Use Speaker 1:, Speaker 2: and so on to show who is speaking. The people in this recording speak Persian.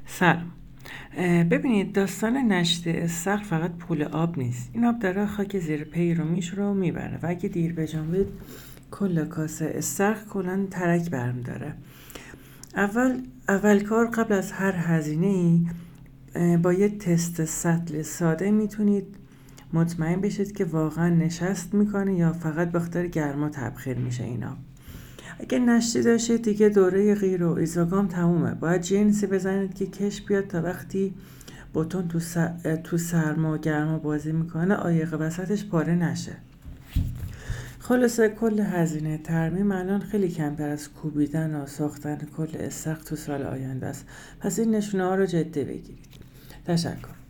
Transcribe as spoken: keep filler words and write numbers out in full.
Speaker 1: سلام. اه، ببینید داستان نشت استخر فقط پول آب نیست. این آب داره خاک زیر پی رو میشوره و میبره و اگه دیر بجنبید کل کاسه استخر کلا ترک برم داره. اول اول کار قبل از هر هزینه ای با یه تست سطل ساده میتونید مطمئن بشید که واقعا نشست میکنه یا فقط به خاطر گرما تبخیر میشه اینا. اگه نشتی داشتید دیگه دوره غیر و ایزوگام تمومه. باید جنسی بزنید که کش بیاد تا وقتی بتون تو, س... تو سرما و گرما بازی میکنه عایق وسطش پاره نشه. خلاصه کل هزینه ترمیم الان خیلی کمتر از کوبیدن و ساختن کل استخر تو سال آینده است. پس این نشونه ها رو جدی بگیرید. تشکر.